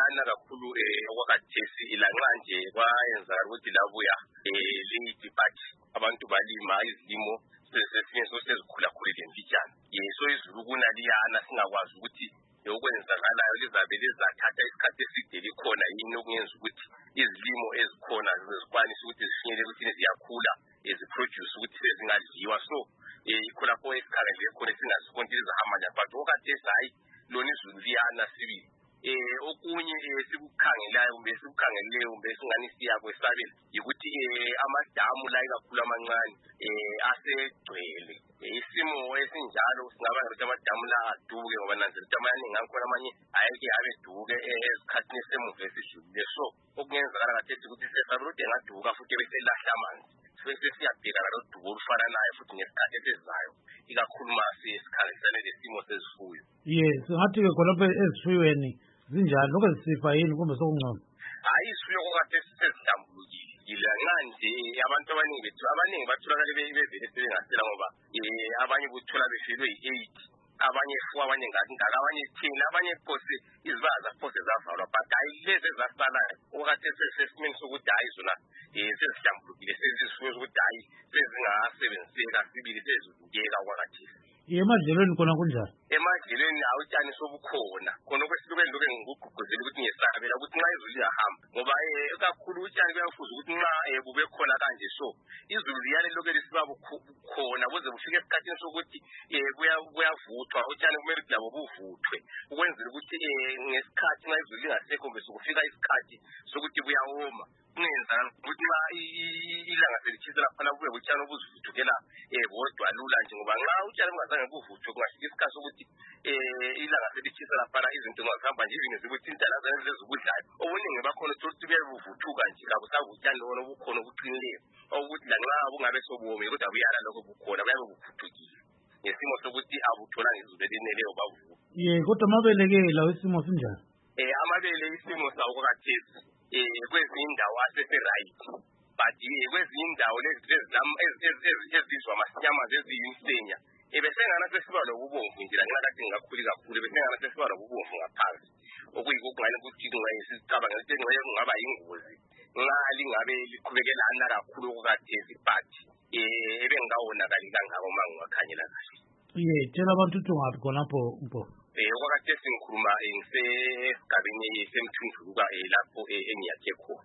liyana kakhulu okwakhathesi ilanxa nje kwayenza ukuthi labuya late but abantu balima izilimo sesinye sosezikhulakhulile mfitshane so izulu kuna liyana singakwazi ukuthi okwenzakalayo lizabe lizathatha isikhathi eside likhona yini okungenza ukuthi izilimo ezikhona zikwanise ukuthi zifinyelele ukuthi ziyakhula eziproduce ukuthi sezingadliwa so yikho lapho esikhangele khona singazikonti lizahamba njani but okhathesi hayi lona izulu liyana sibili okunye sikukhangelayo kumbe singani siyakwesabela yikuthi amadamu la ikakhulu amancane asegcwele isimo esinjalo singaba ukuthi amadamu la aduke ngoba nanzi ukuthi amaningi akhona amanye ayeke abeduke esikhathini semuva esidlulile so okungenzakala kathesi ukuthi sesabulude engaduka futhi beselahla amanzi sesiyabheka lodubo olufanayo futhi ngesikhathi esizayo ikakhulu mase sikhangelisane lesimo sezifuyo yes ngathi-ke khonapho ezifuyweni zinjani lokho zisifa yini kumbe sokungcono hayi isifuyo kokhathesi sezihlambulukile nje abantu abaningi batholakale bevele sebengasela ngoba abanye kuthola befelwe yi-8 abanye 4 abanye ngaka abanye 10 abanye phose izibaya phose zavalwa but hayi lezi ezasalayo okhathesi sesimeni sokuthi hayi zona sezihlambulukile sezisifuyo sokuthi hayi sezingasebenziseka sibili sezivukeka kwakhathesi emadlelweni khona kunjani emadlelweni awutshani sobukhona khona okwesihlukeni lokho engikugqugquzela ukuthi ngiyesabela ukuthi nxa izulu liyahamba ngoba kakhulu utshani kuyafuza ukuthi nxa bube khona kanje so izulu liyane lokho lisiba bukhona kuze kufike esikhathini sokuthi kuyavuthwa utshani kumele ukuthi labo buvuthwe ukwenzela ukuthi ngesikhathi nxa izulu lingasekho kumbe sokufika isikhathi sokuthi buyawoma kungenzakala ukuthi ilanga selitshisa laphana kube utshani obuzivuthukela bodwa lula nje ngoba nxa utshani bungazange buvuthwe kungafika isikhathi sokuthi ilanga selitshisa laphana izinto zingahamba nje ibinge zikuthinta lazane lezikudlayo obuningi bakhona ukuthi buyavuthuka nje kabusabutshani lona obukhona obuqinileyo ukuthi lanxa bungabe sobuwome kodwa buyala lokho bukhona buyabe buvuthukile ngesimo sokuthi abutholanga izulu elineleyo bavuka kodwa amabele-ke lawo isimo sinjani amabele isimo sawo kwakhathesi kwezinye indawo asese-right but kwezinye indawo ezizwa amasinyamazi eziyimsenya besengana sesiba lobubomvu nje lanxa kade ngakhuli kakhulu besengana sesiba lobubomvu ngaphansi okuyikho okungani ukuthi sicabanga ukuthi kungaba yingozi nxa lingabe liqhubekelana kakhulu okukhathesi but ebengawonakali kangako uma ngingakhanyela kahle tshela abantu ukuthi ungaphi khonapho mpo okwakhathesi ngikhuluma ngisesigabeni semthunduluka lapho engiyakhe khona